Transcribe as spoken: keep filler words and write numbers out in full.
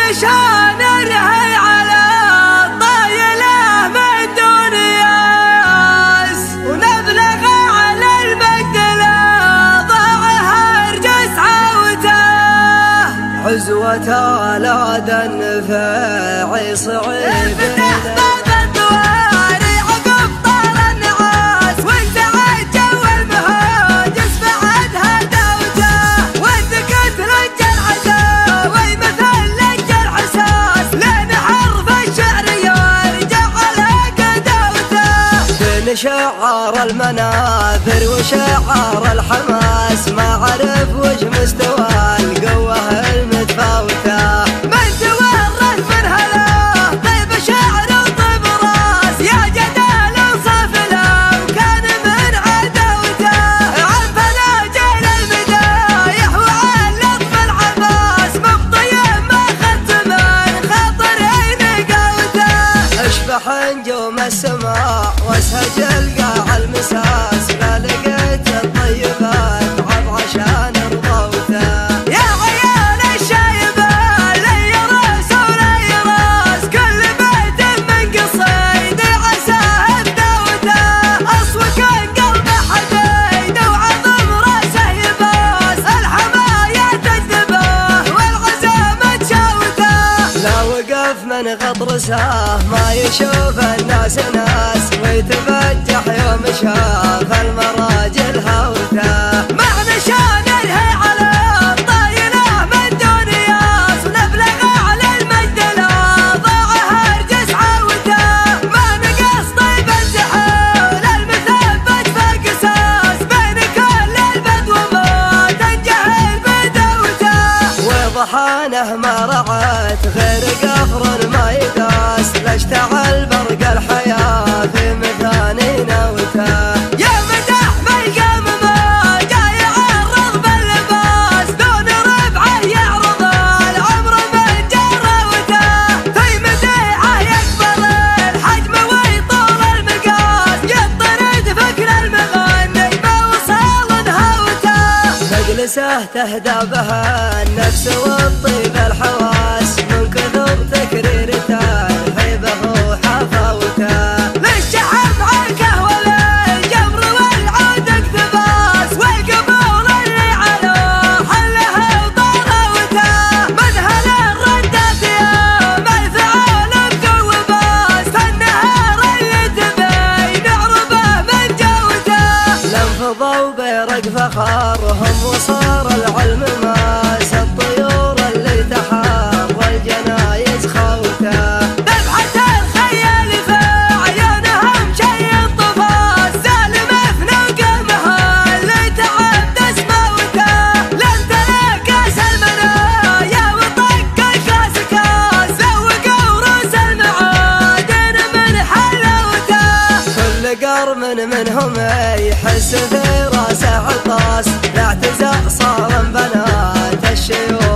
نشان نرهي على الطايلة من دون ياس، ونبلغ على المجد لا ضاعها ارجس عوته. عزوته لا دنفع صعيب شعار المنابر وشعار الحماس، ما عرف وش مستوى القوة المتفاوتة. من تورث من هلا طيب شعر وطيب راس، يا جدال وصف له وكان من عداوته. عن فناجل المدايح وعن لطف العباس، مبطي ما خدت من خاطري نقاوته. اشبح نجوم السماء واسهج القاع المساس، ما لقيت الطيبات عب عشان رضوته. يا عيال الشايبة لي راس ولي راس، كل بيت من قصيد عساه بدوته. اصوك قلب حديد وعظم راسه يباس، الحماية تجذبه والعزامة تشاوته. لا وقف من غطرسه ما يشوف الناس ناس، ويتبجح يوم شاف المراجل هوته. مع نشان نرهي على الطايلة من دون ياس، ونبلغ على المجد لا ضاعها ارجس عوته. ما نقص طيب الزحول المثبت فقساس، بين كل البدو ما تنجهل بدوته. وضحانه ما رعت غير قفر ما يداس، لاشتعل برق الحياة في مثاني نوته. يا مدح بالقام ما جا يعرض باللباس، دون ربعه يعرض العمر من جروته. في مديحه يكبر الحجم ويطول المقاس، يطرد فكر المغني ما وصل نهوته. مجلسه تهدى بها النفس والطيب الحواس، من كثر تكريرته الهيبة وحفاوته. للشحم عنكه وللجمر والعود اقتباس، والقبول اللي علوه حله وطراوته. مذهل الردات يوم الفعال بقوة باس، فالنهار اللي تبي نعربه من جوته. لانفضوا برق فخارهم وصار العلم ماس، الطيور اللي تحار والجنايز خوته. ذبحة الخيال في عيونهم شي الطفاس، سالم في نقمها اللي تعبد سموته. لن تلاقاس المنايا وطق الكاس كاس، ذوقوا روس المعادن من حلاوته. كل قرم منهم يحس في راسه عطاس، لا اعتزاء صار بنات الشيوخ